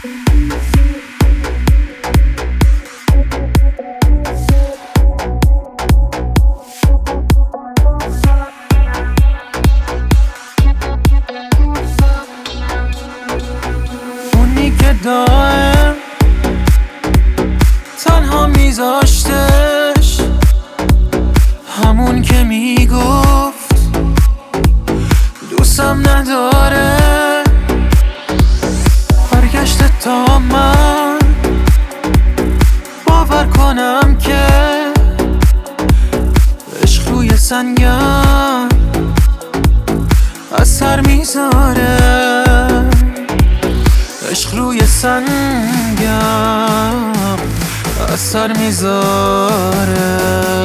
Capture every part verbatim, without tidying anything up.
دائم تنها میذاشتش، همون که میگفت دوستم نداره. برگشته تا من باور کنم که عشق روی سنگم اثر میذاره. عشق روی سنگم اثر میذاره.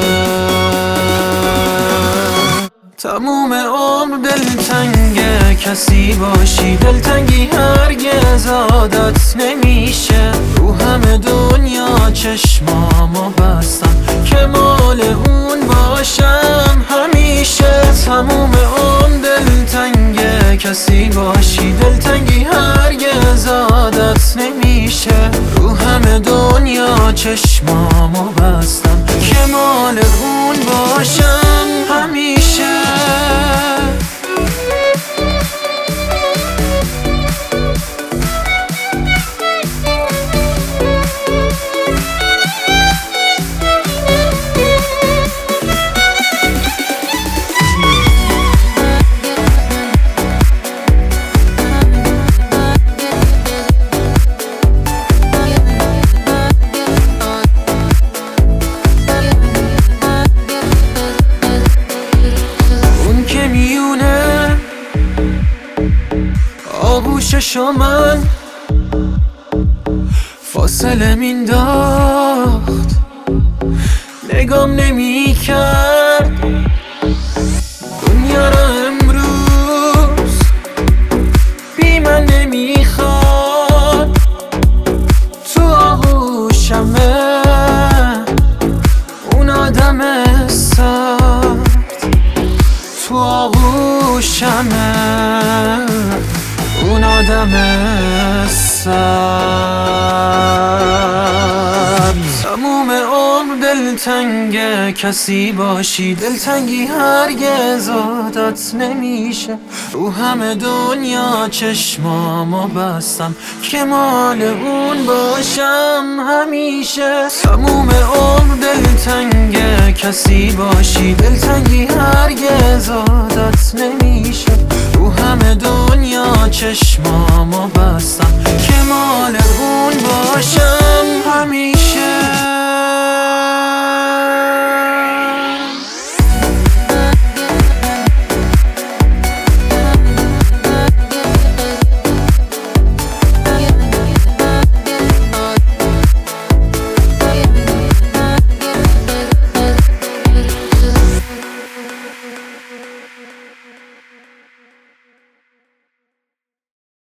تموم عمر دلتنگ کسی باشی، دلتنگی هرگز عادت نمیشه. رو همه دنیا چشمامو بستم که مال اون باشم همیشه. تموم عمر دلتنگ کسی باشی، دلتنگی هرگز عادت نمیشه. رو همه دنیا چشمامو بستم که مال اون باشم همیشه. آغوشش و من فاصله مینداخت، نگام نمی کرد دنیا را امروز بی من نمیخواد. تو آغوشمه اون آدم سرد، تو آغوشمه اون آدم سرد. تموم عمر دلتنگ کسی باشی، دلتنگی هرگز عادت نمیشه. رو همه دنیا چشمامو بستم که مال اون باشم همیشه. تموم عمر دلتنگ کسی باشی، دلتنگی هرگز عادت نمیشه. رو همه دنیا چشمامو بستم که مال اون باشم